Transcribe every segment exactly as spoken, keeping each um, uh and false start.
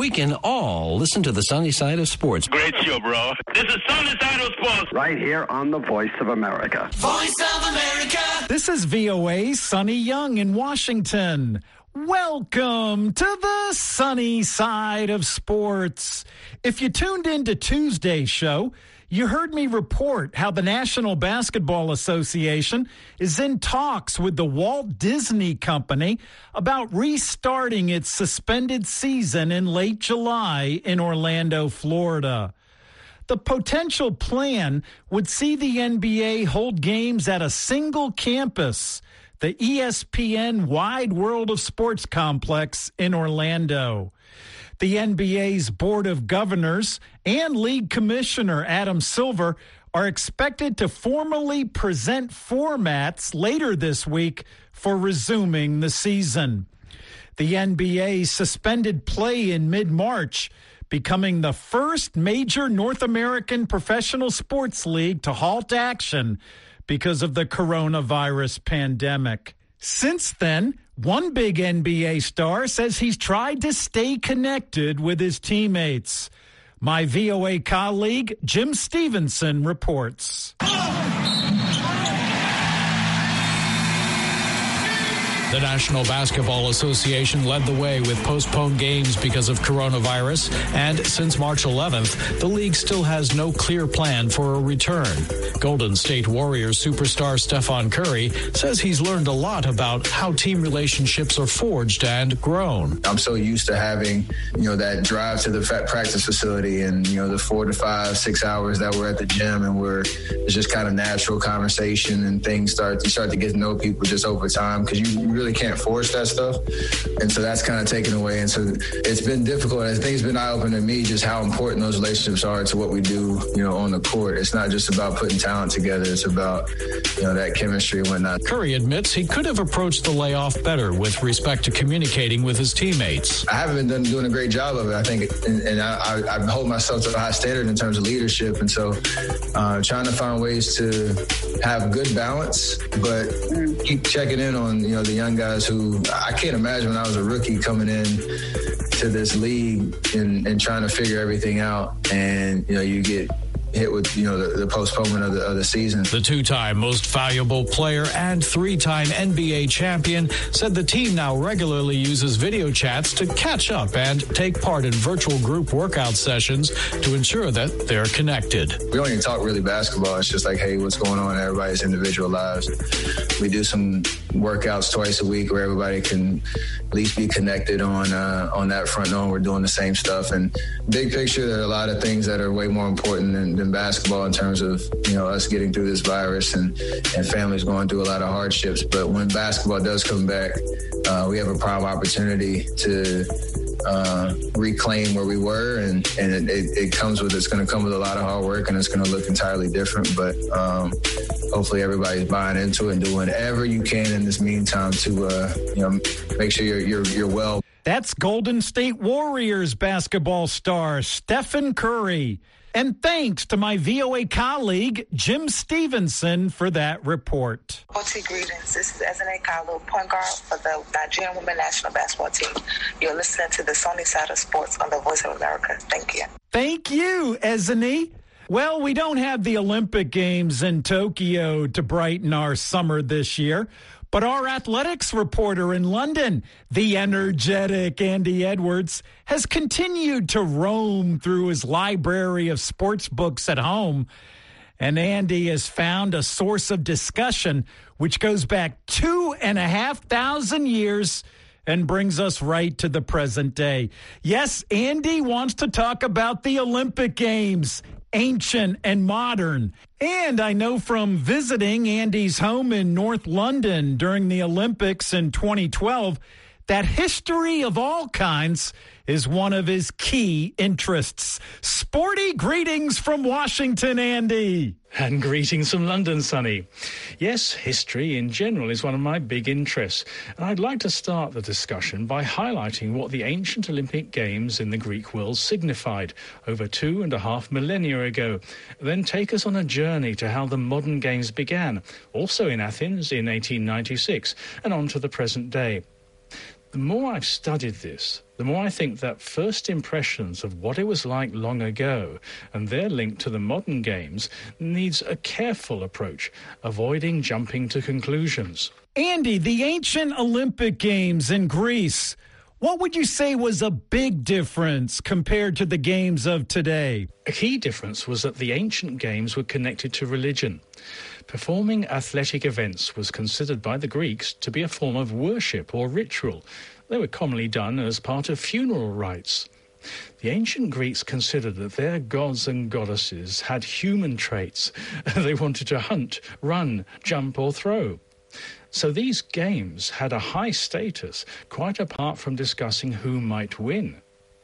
we can all listen to the sunny side of sports. Great show, bro. This is Sunny Side of Sports. Right here on the Voice of America. Voice of America. This is V O A's Sonny Young in Washington. Welcome to the sunny side of sports. If you tuned into Tuesday's show, you heard me report how the National Basketball Association is in talks with the Walt Disney Company about restarting its suspended season in late July in Orlando, Florida. The potential plan would see the N B A hold games at a single campus, the E S P N Wide World of Sports complex in Orlando. The N B A's Board of Governors and League Commissioner Adam Silver are expected to formally present formats later this week for resuming the season. The N B A suspended play in mid-March, becoming the first major North American professional sports league to halt action because of the coronavirus pandemic. Since then, one big N B A star says he's tried to stay connected with his teammates. My V O A colleague, Jim Stevenson, reports. The National Basketball Association led the way with postponed games because of coronavirus, and since March eleventh, the league still has no clear plan for a return. Golden State Warriors superstar Stephen Curry says he's learned a lot about how team relationships are forged and grown. I'm so used to having, you know, that drive to the practice facility and, you know, the four to five, six hours that we're at the gym, and we're it's just kind of natural conversation, and things start you start to get to know people just over time, because you really can't force that stuff. And so that's kind of taken away. And so it's been difficult. I think it's been eye-opening to me just how important those relationships are to what we do, you know, on the court. It's not just about putting talent together. It's about, you know, that chemistry and whatnot. Curry admits he could have approached the layoff better with respect to communicating with his teammates. I haven't been done, doing a great job of it, I think, and, and I, I hold myself to a high standard in terms of leadership. And so uh, trying to find ways to have good balance, but keep checking in on, you know, the young guys who I can't imagine when I was a rookie coming in to this league and, and trying to figure everything out, and, you know, you get hit with, you know, the, the postponement of the, of the season. The two-time most valuable player and three-time N B A champion said the team now regularly uses video chats to catch up and take part in virtual group workout sessions to ensure that they're connected. We don't even talk really basketball. It's just like, hey, what's going on in everybody's individual lives? We do some workouts twice a week where everybody can at least be connected on uh, on that front, knowing we're doing the same stuff. And big picture, there are a lot of things that are way more important than, than basketball in terms of, you know, us getting through this virus and, and families going through a lot of hardships. But when basketball does come back, uh, we have a prime opportunity to uh, reclaim where we were, and, and it, it, it comes with, it's going to come with a lot of hard work, and it's going to look entirely different. But um, hopefully everybody's buying into it and doing whatever you can in this meantime to, uh, you know, make sure you're, you're, you're well. That's Golden State Warriors basketball star Stephen Curry. And thanks to my V O A colleague, Jim Stevenson, for that report. Sporty greetings. This is Ezene Kalu, point guard for the Nigerian Women National Basketball Team. You're listening to the Sunny Side of Sports on the Voice of America. Thank you. Thank you, Ezene. Well, we don't have the Olympic Games in Tokyo to brighten our summer this year, but our athletics reporter in London, the energetic Andy Edwards, has continued to roam through his library of sports books at home. And Andy has found a source of discussion which goes back two and a half thousand years and brings us right to the present day. Yes, Andy wants to talk about the Olympic Games, ancient and modern. And I know from visiting Andy's home in North London during the Olympics in twenty twelve that history of all kinds is one of his key interests. Sporty greetings from Washington, Andy. And greetings from London, Sonny. Yes, history in general is one of my big interests. And I'd like to start the discussion by highlighting what the ancient Olympic Games in the Greek world signified over two and a half millennia ago. Then take us on a journey to how the modern games began, also in Athens in eighteen ninety-six, and on to the present day. The more I've studied this, the more I think that first impressions of what it was like long ago and their link to the modern games needs a careful approach, avoiding jumping to conclusions. Andy, the ancient Olympic Games in Greece, what would you say was a big difference compared to the games of today? A key difference was that the ancient games were connected to religion. Performing athletic events was considered by the Greeks to be a form of worship or ritual. They were commonly done as part of funeral rites. The ancient Greeks considered that their gods and goddesses had human traits. They wanted to hunt, run, jump or throw. So these games had a high status, quite apart from discussing who might win.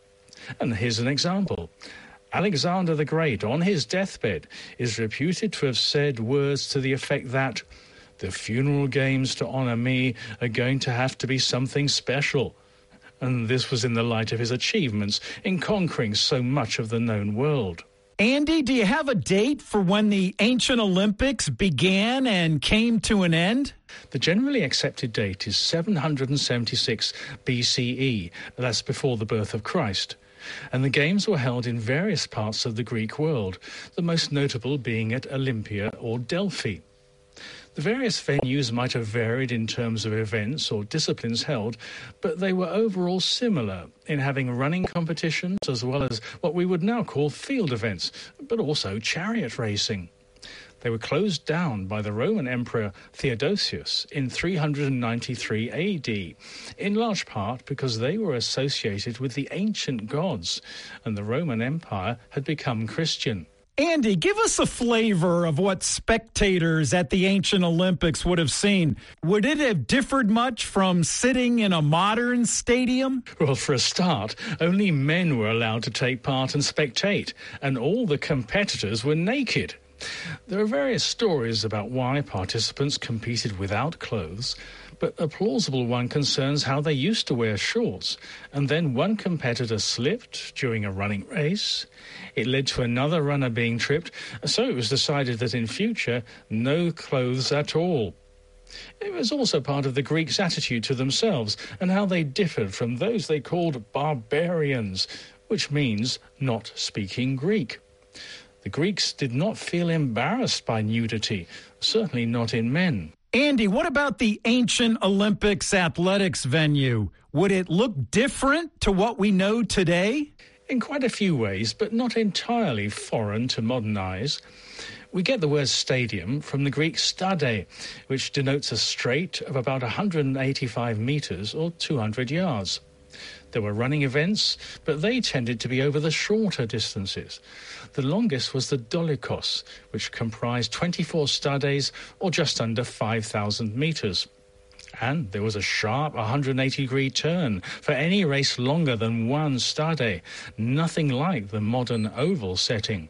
And here's an example. Alexander the Great, on his deathbed, is reputed to have said words to the effect that the funeral games to honour me are going to have to be something special. And this was in the light of his achievements in conquering so much of the known world. Andy, do you have a date for when the ancient Olympics began and came to an end? The generally accepted date is seven hundred seventy-six B C E, that's before the birth of Christ. And the games were held in various parts of the Greek world, the most notable being at Olympia or Delphi. The various venues might have varied in terms of events or disciplines held, but they were overall similar in having running competitions as well as what we would now call field events, but also chariot racing. They were closed down by the Roman Emperor Theodosius in three hundred ninety-three A D, in large part because they were associated with the ancient gods, and the Roman Empire had become Christian. Andy, give us a flavor of what spectators at the ancient Olympics would have seen. Would it have differed much from sitting in a modern stadium? Well, for a start, only men were allowed to take part and spectate, and all the competitors were naked. There are various stories about why participants competed without clothes, but a plausible one concerns how they used to wear shorts, and then one competitor slipped during a running race. It led to another runner being tripped, so it was decided that in future, no clothes at all. It was also part of the Greeks' attitude to themselves and how they differed from those they called barbarians, which means not speaking Greek. The Greeks did not feel embarrassed by nudity, certainly not in men. Andy, what about the ancient Olympics athletics venue? Would it look different to what we know today? In quite a few ways, but not entirely foreign to modern eyes. We get the word stadium from the Greek stade, which denotes a straight of about one hundred eighty-five metres or two hundred yards. There were running events, but they tended to be over the shorter distances. The longest was the Dolichos, which comprised twenty-four stades, or just under five thousand metres. And there was a sharp one hundred eighty degree turn for any race longer than one stade, nothing like the modern oval setting.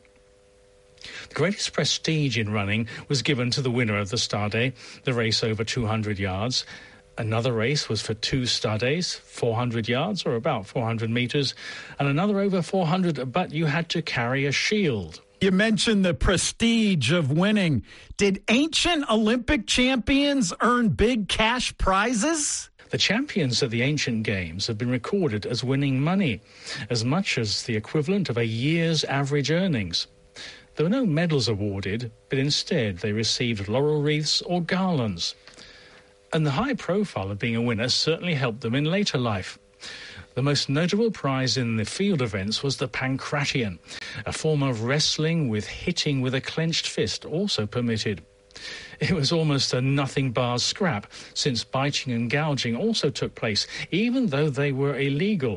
The greatest prestige in running was given to the winner of the stade, the race over two hundred yards. Another race was for two stades, four hundred yards or about four hundred metres, and another over four hundred, but you had to carry a shield. You mentioned the prestige of winning. Did ancient Olympic champions earn big cash prizes? The champions at the ancient games have been recorded as winning money, as much as the equivalent of a year's average earnings. There were no medals awarded, but instead they received laurel wreaths or garlands. And the high profile of being a winner certainly helped them in later life. The most notable prize in the field events was the pancration, a form of wrestling with hitting with a clenched fist, also permitted. It was almost a nothing bar scrap, since biting and gouging also took place, even though they were illegal.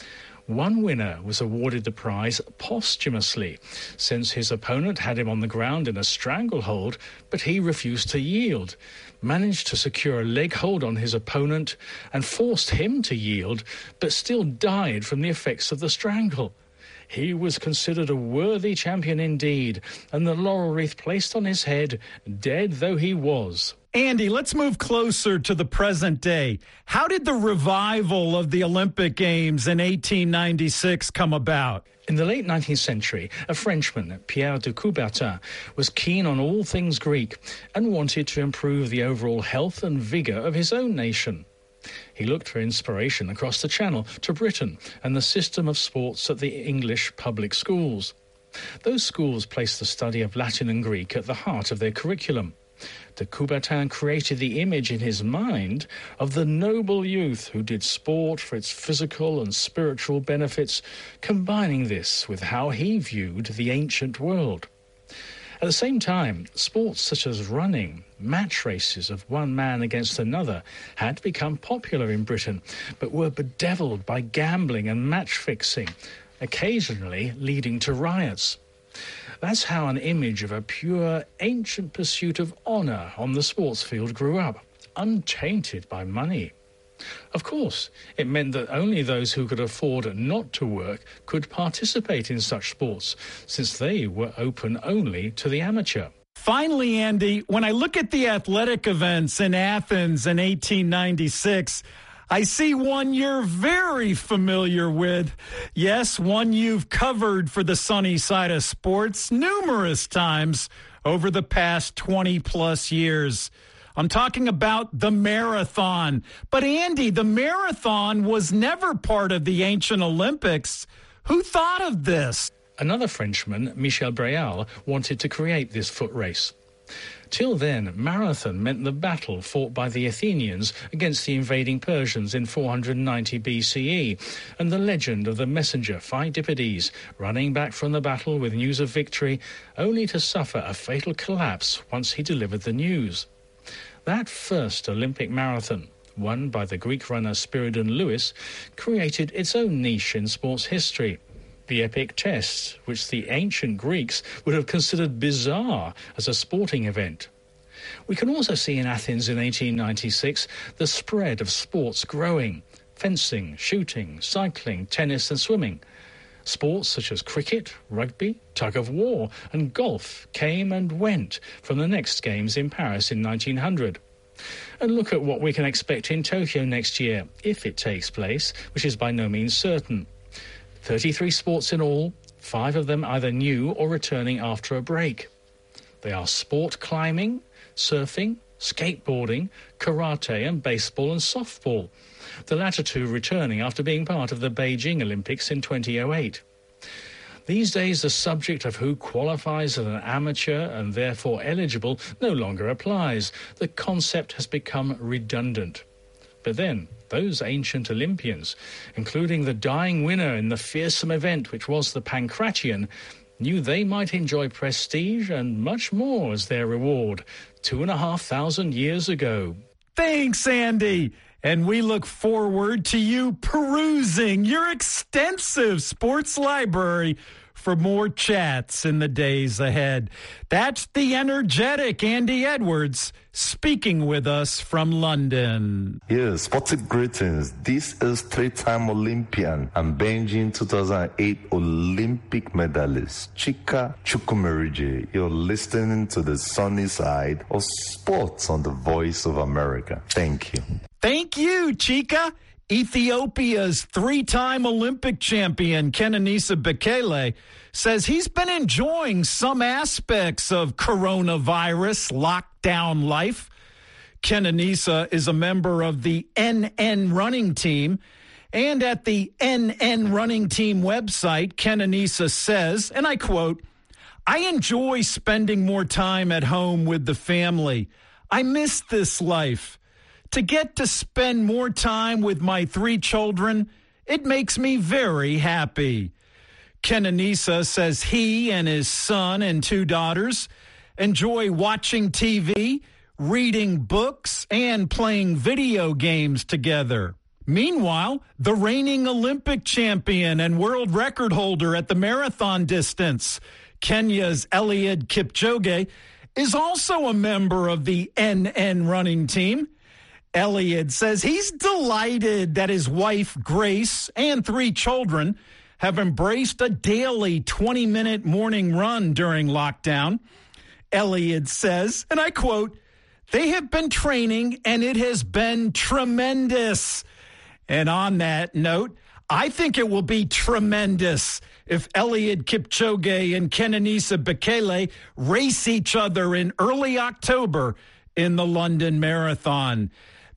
One winner was awarded the prize posthumously, since his opponent had him on the ground in a stranglehold, but he refused to yield, managed to secure a leg hold on his opponent and forced him to yield, but still died from the effects of the strangle. He was considered a worthy champion indeed, and the laurel wreath placed on his head, dead though he was. Andy, let's move closer to the present day. How did the revival of the Olympic Games in eighteen ninety-six come about? In the late nineteenth century, a Frenchman, Pierre de Coubertin, was keen on all things Greek and wanted to improve the overall health and vigour of his own nation. He looked for inspiration across the Channel to Britain and the system of sports at the English public schools. Those schools placed the study of Latin and Greek at the heart of their curriculum. De Coubertin created the image in his mind of the noble youth who did sport for its physical and spiritual benefits, combining this with how he viewed the ancient world. At the same time, sports such as running, match races of one man against another, had become popular in Britain, but were bedeviled by gambling and match-fixing, occasionally leading to riots. That's how an image of a pure, ancient pursuit of honour on the sports field grew up, untainted by money. Of course, it meant that only those who could afford not to work could participate in such sports, since they were open only to the amateur. Finally, Andy, when I look at the athletic events in Athens in eighteen ninety-six, I see one you're very familiar with. Yes, one you've covered for the Sunny Side of Sports numerous times over the past twenty plus years. I'm talking about the marathon. But Andy, the marathon was never part of the ancient Olympics. Who thought of this? Another Frenchman, Michel Breal, wanted to create this foot race. Till then, marathon meant the battle fought by the Athenians against the invading Persians in four hundred ninety B C E, and the legend of the messenger Pheidippides running back from the battle with news of victory, only to suffer a fatal collapse once he delivered the news. That first Olympic marathon, won by the Greek runner Spiridon Lewis, created its own niche in sports history. The epic test, which the ancient Greeks would have considered bizarre as a sporting event. We can also see in Athens in eighteen ninety-six the spread of sports growing: fencing, shooting, cycling, tennis and swimming. Sports such as cricket, rugby, tug-of-war and golf came and went from the next Games in Paris in nineteen hundred. And look at what we can expect in Tokyo next year, if it takes place, which is by no means certain. thirty-three sports in all, five of them either new or returning after a break. They are sport climbing, surfing, skateboarding, karate and baseball and softball, the latter two returning after being part of the Beijing Olympics in twenty oh eight. These days, the subject of who qualifies as an amateur and therefore eligible no longer applies. The concept has become redundant. But then, those ancient Olympians, including the dying winner in the fearsome event which was the Pancration, knew they might enjoy prestige and much more as their reward two and a half thousand years ago. Thanks, Andy. And we look forward to you perusing your extensive sports library for more chats in the days ahead. That's the energetic Andy Edwards speaking with us from London. Yes, sporting greetings. This is three-time Olympian and Beijing two thousand eight Olympic medalist Chika Chukwumerije. You're listening to the Sunny Side of Sports on the Voice of America. Thank you. Thank you, Chika. Ethiopia's three-time Olympic champion, Kenenisa Bekele, says he's been enjoying some aspects of coronavirus lockdown life. Kenenisa is a member of the N N running team. And at the N N running team website, Kenenisa says, and I quote, "I enjoy spending more time at home with the family. I miss this life. To get to spend more time with my three children, it makes me very happy." Kenenisa says he and his son and two daughters enjoy watching T V, reading books, and playing video games together. Meanwhile, the reigning Olympic champion and world record holder at the marathon distance, Kenya's Eliud Kipchoge, is also a member of the N N running team. Eliud says he's delighted that his wife, Grace, and three children have embraced a daily twenty-minute morning run during lockdown. Eliud says, and I quote, "They have been training and it has been tremendous." And on that note, I think it will be tremendous if Eliud Kipchoge and Kenenisa Bekele race each other in early October in the London Marathon.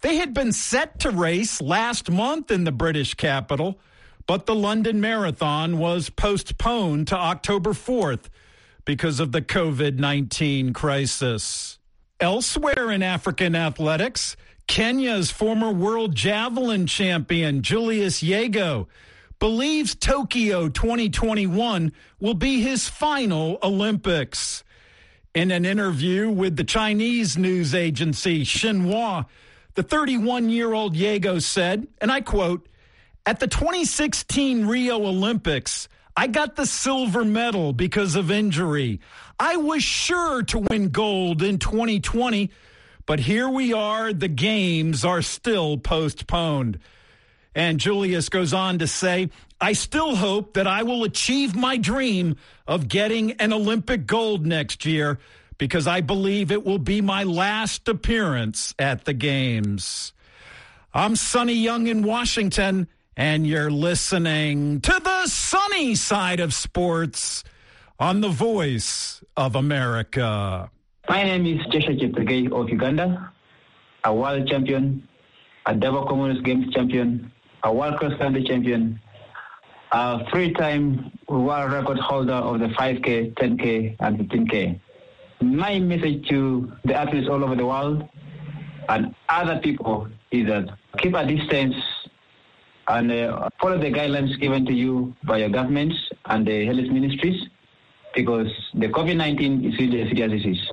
They had been set to race last month in the British capital, but the London Marathon was postponed to October fourth because of the covid nineteen crisis. Elsewhere in African athletics, Kenya's former world javelin champion Julius Yego believes Tokyo twenty twenty-one will be his final Olympics. In an interview with the Chinese news agency Xinhua, the thirty-one-year-old Yego said, and I quote, "At the twenty sixteen Rio Olympics, I got the silver medal because of injury. I was sure to win gold in twenty twenty, but here we are. The games are still postponed." And Julius goes on to say, "I still hope that I will achieve my dream of getting an Olympic gold next year because I believe it will be my last appearance at the games." I'm Sonny Young in Washington, and you're listening to the sunny side of sports on the Voice of America. My name is Joshua Cheptegei of Uganda, a world champion, a double Commonwealth Games champion, a world cross-country champion, a three-time world record holder of the five K, ten K, and fifteen K. My message to the athletes all over the world and other people is that keep a distance and uh, follow the guidelines given to you by your governments and the health ministries, because the covid nineteen is really a serious disease.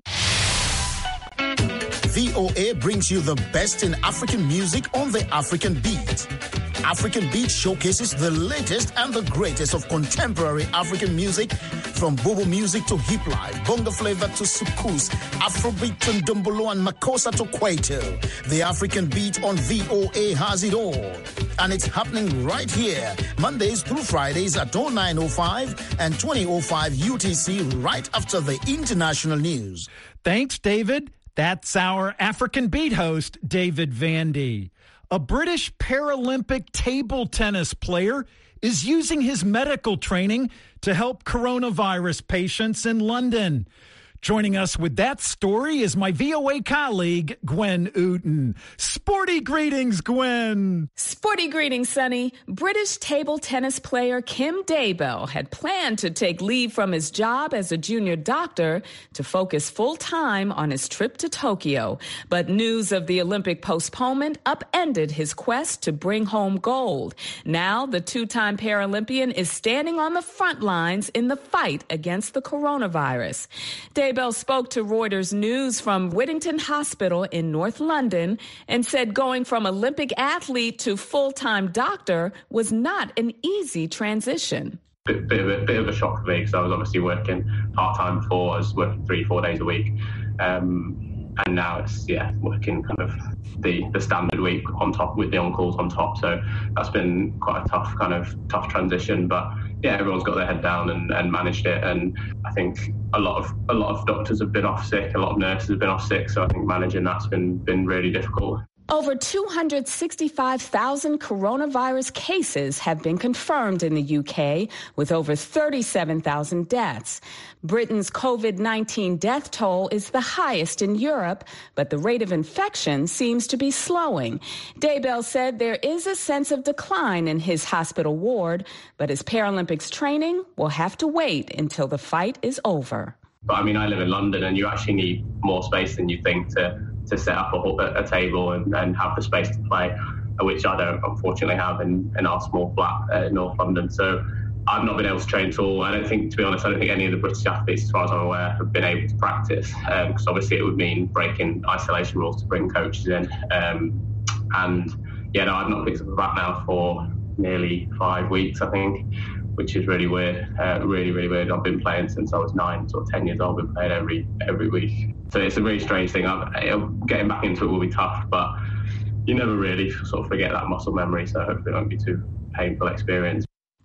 V O A brings you the best in African music on the African Beat. African Beat showcases the latest and the greatest of contemporary African music, from bobo music to hip life, bongo flavor to soukous, Afrobeat to ndombolo and makossa to kwaito. The African Beat on V O A has it all. And it's happening right here, Mondays through Fridays at oh nine oh five and twenty oh five U T C, right after the international news. Thanks, David. That's our African Beat host, David Vandy. A British Paralympic table tennis player is using his medical training to help coronavirus patients in London. Joining us with that story is my V O A colleague, Gwen Ooten. Sporty greetings, Gwen. Sporty greetings, Sonny. British table tennis player Kim Daybell had planned to take leave from his job as a junior doctor to focus full-time on his trip to Tokyo. But news of the Olympic postponement upended his quest to bring home gold. Now, the two-time Paralympian is standing on the front lines in the fight against the coronavirus. Daybell spoke to Reuters News from Whittington Hospital in North London and said going from Olympic athlete to full-time doctor was not an easy transition. Bit, bit, of, a, bit of a shock for me, because I was obviously working part-time before. I was working three, four days a week. Um, and now it's, yeah, working kind of the, the standard week on top with the on-calls on top. So that's been quite a tough kind of tough transition. But yeah, everyone's got their head down and, and managed it. And I think a lot of a lot of doctors have been off sick, a lot of nurses have been off sick. So I think managing that's been been really difficult. Over two hundred sixty-five thousand coronavirus cases have been confirmed in the U K, with over thirty-seven thousand deaths. Britain's covid nineteen death toll is the highest in Europe, but the rate of infection seems to be slowing. Daybell said there is a sense of decline in his hospital ward, but his Paralympics training will have to wait until the fight is over. But I mean, I live in London, and you actually need more space than you think to to set up a, a table and, and have the space to play, which I don't unfortunately have in, in our small flat uh, in North London. So I've not been able to train at all. I don't think, to be honest, I don't think any of the British athletes, as far as I'm aware, have been able to practice, because um, obviously it would mean breaking isolation rules to bring coaches in. Um, and yeah, no, I've not picked up a bat now for nearly five weeks, I think, which is really weird, uh, really, really weird. I've been playing since I was nine, sort of ten years old. I've been playing every every week. So it's a really strange thing. I'm, getting back into it will be tough, but you never really sort of forget that muscle memory, so hopefully it won't be too painful experience.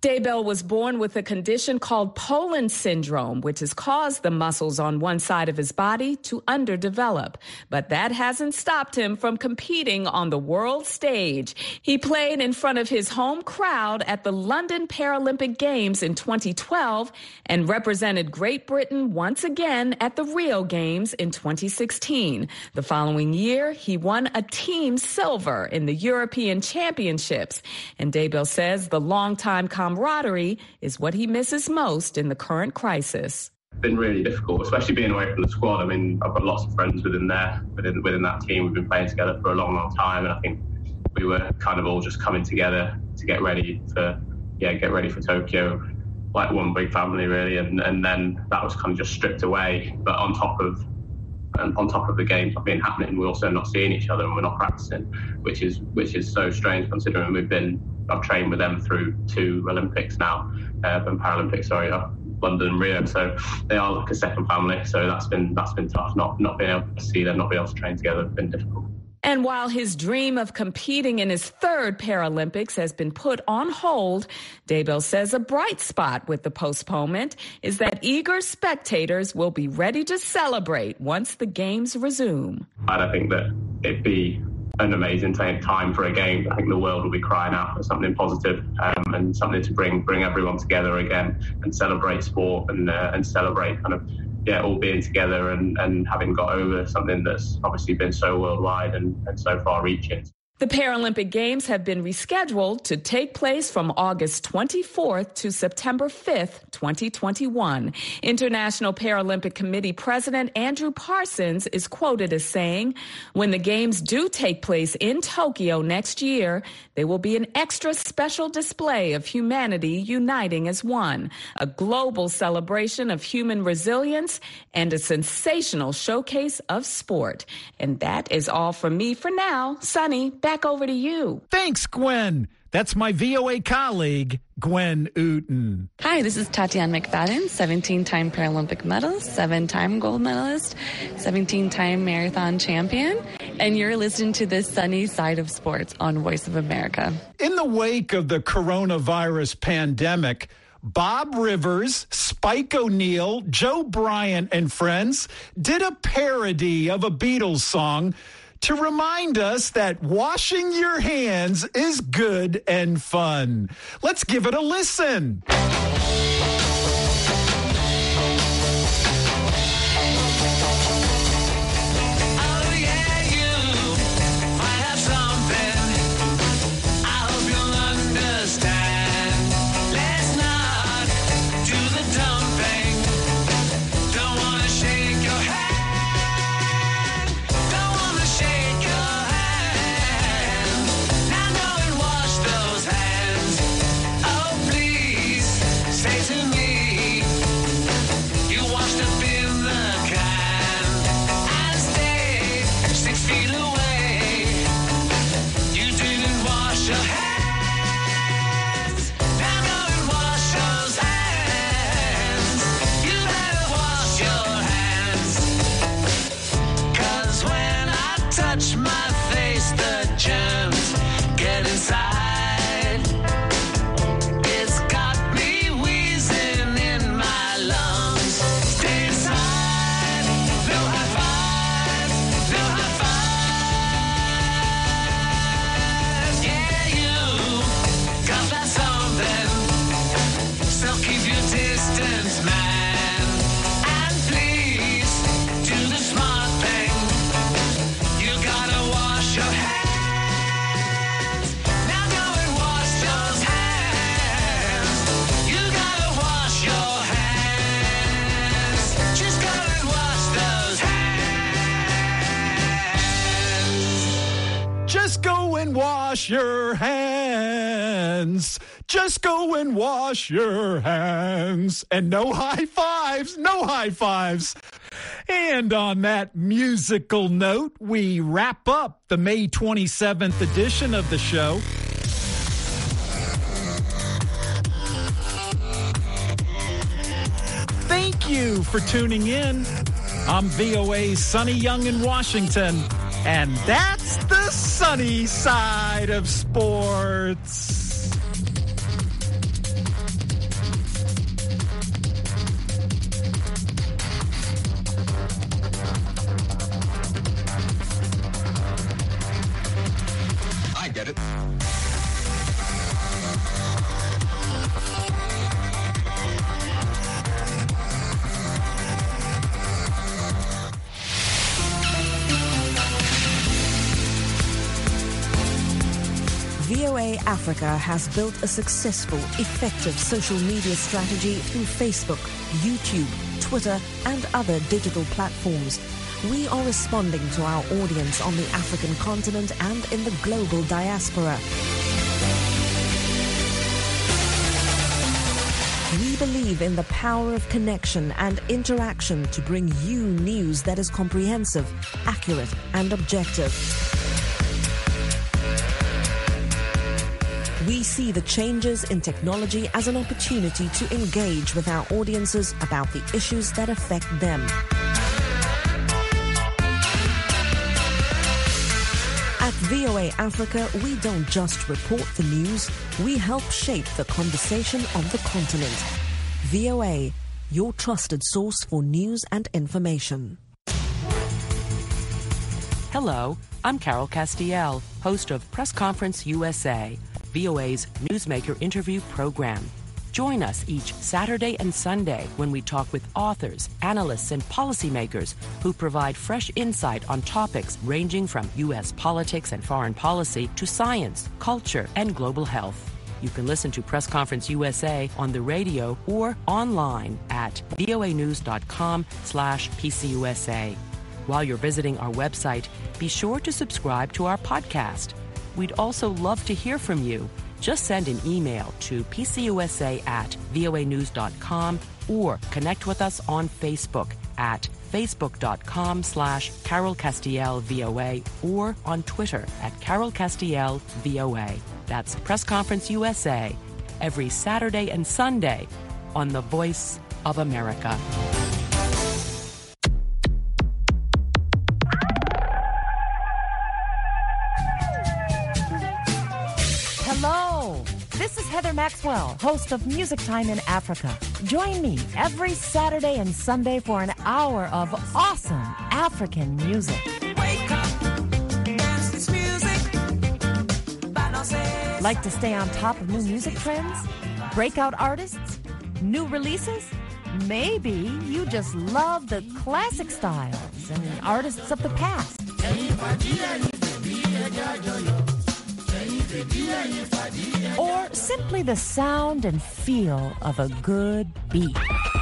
Daybell was born with a condition called Poland syndrome, which has caused the muscles on one side of his body to underdevelop. But that hasn't stopped him from competing on the world stage. He played in front of his home crowd at the London Paralympic Games in twenty twelve and represented Great Britain once again at the Rio Games in twenty sixteen. The following year, he won a team silver in the European Championships. And Daybell says the longtime camaraderie is what he misses most in the current crisis. It's been really difficult, especially being away from the squad. I mean, I've got lots of friends within there, within, within that team. We've been playing together for a long, long time, and I think we were kind of all just coming together to get ready for, yeah, get ready for Tokyo, like one big family really. And, and then that was kind of just stripped away. But on top of and on top of the games not being happening, we're also not seeing each other and we're not practicing, which is which is so strange considering we've been. I've trained with them through two Olympics now, uh, and Paralympics, sorry, uh, London and Rio. So they are like a second family. So that's been that's been tough. Not not being able to see them, not being able to train together, has been difficult. And while his dream of competing in his third Paralympics has been put on hold, Daybell says a bright spot with the postponement is that eager spectators will be ready to celebrate once the games resume. I think that it'd be an amazing time for a game. I think the world will be crying out for something positive, um, and something to bring bring everyone together again and celebrate sport and uh, and celebrate kind of yeah, all being together and, and having got over something that's obviously been so worldwide and, and so far-reaching. The Paralympic Games have been rescheduled to take place from August twenty-fourth to September fifth, twenty twenty-one. International Paralympic Committee President Andrew Parsons is quoted as saying, "When the Games do take place in Tokyo next year, there will be an extra special display of humanity uniting as one, a global celebration of human resilience, and a sensational showcase of sport." And that is all from me for now. Sonny, back over to you. Thanks, Gwen. That's my V O A colleague, Gwen Ooten. Hi, this is Tatiana McFadden, seventeen-time Paralympic medalist, seven-time gold medalist, seventeen-time marathon champion, and you're listening to the Sunny Side of Sports on Voice of America. In the wake of the coronavirus pandemic, Bob Rivers, Spike O'Neill, Joe Bryant, and friends did a parody of a Beatles song to remind us that washing your hands is good and fun. Let's give it a listen. Wash your hands. Just go and wash your hands. And no high fives. No high fives. And on that musical note, we wrap up the May twenty-seventh edition of the show. Thank you for tuning in. I'm V O A's Sonny Young in Washington. And that's the sunny side of sports. get it? V O A Africa has built a successful, effective social media strategy through Facebook, YouTube, Twitter, and other digital platforms. We are responding to our audience on the African continent and in the global diaspora. We believe in the power of connection and interaction to bring you news that is comprehensive, accurate, and objective. We see the changes in technology as an opportunity to engage with our audiences about the issues that affect them. At V O A Africa, we don't just report the news, we help shape the conversation of the continent. V O A, your trusted source for news and information. Hello, I'm Carol Castiel, host of Press Conference U S A, V O A's Newsmaker interview program. Join us each Saturday and Sunday when we talk with authors, analysts, and policymakers who provide fresh insight on topics ranging from U S politics and foreign policy to science, culture, and global health. You can listen to Press Conference U S A on the radio or online at voanews.com slash PCUSA. While you're visiting our website, be sure to subscribe to our podcast. We'd also love to hear from you. Just send an email to pcusa at voanews dot com or connect with us on Facebook at facebook.com slash Carol Castiel VOA or on Twitter at Carol Castiel VOA. That's Press Conference U S A every Saturday and Sunday on The Voice of America. Hello, this is Heather Maxwell, host of Music Time in Africa. Join me every Saturday and Sunday for an hour of awesome African music. Wake up, dance this music. Like to stay on top of new music trends? Breakout artists? New releases? Maybe you just love the classic styles and artists of the past. Or simply the sound and feel of a good beat.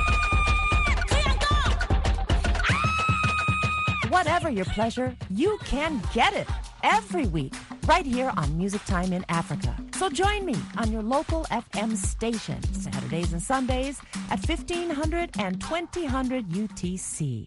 Whatever your pleasure, you can get it every week right here on Music Time in Africa. So join me on your local F M station Saturdays and Sundays at fifteen hundred and twenty hundred U T C.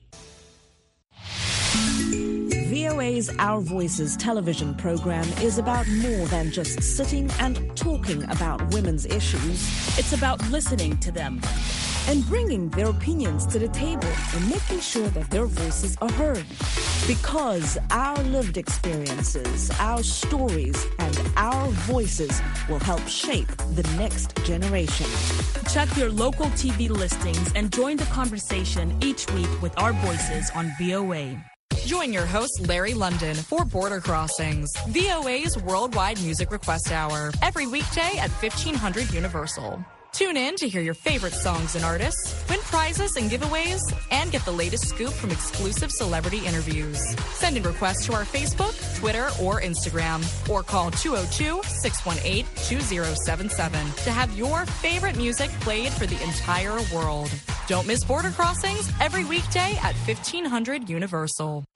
V O A's Our Voices television program is about more than just sitting and talking about women's issues. It's about listening to them and bringing their opinions to the table and making sure that their voices are heard. Because our lived experiences, our stories, and our voices will help shape the next generation. Check your local T V listings and join the conversation each week with our voices on V O A. Join your host, Larry London, for Border Crossings, V O A's Worldwide Music Request Hour, every weekday at fifteen hundred Universal. Tune in to hear your favorite songs and artists, win prizes and giveaways, and get the latest scoop from exclusive celebrity interviews. Send in requests to our Facebook, Twitter, or Instagram, or call two oh two, six one eight, two oh seven seven to have your favorite music played for the entire world. Don't miss Border Crossings every weekday at fifteen hundred Universal.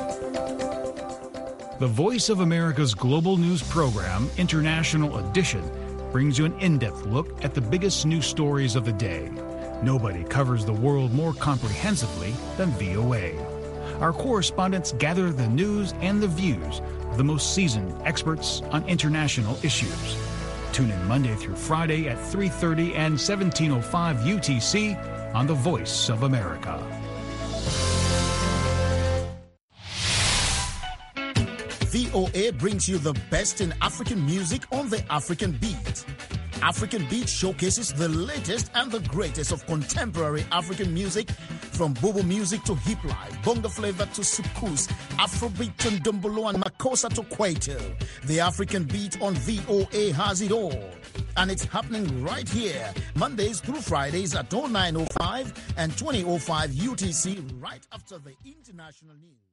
The Voice of America's global news program, International Edition, brings you an in-depth look at the biggest news stories of the day. Nobody covers the world more comprehensively than V O A. Our correspondents gather the news and the views of the most seasoned experts on international issues. Tune in Monday through Friday at three thirty and seventeen oh five U T C on The Voice of America. V O A brings you the best in African music on the African Beat. African Beat showcases the latest and the greatest of contemporary African music From Bobo music to hip life, bonga flavor to sukus, Afrobeat to Ndombolo and Makossa to Kwaito, the African beat on V O A has it all. And it's happening right here, Mondays through Fridays at oh nine oh five and twenty oh five U T C, right after the international news.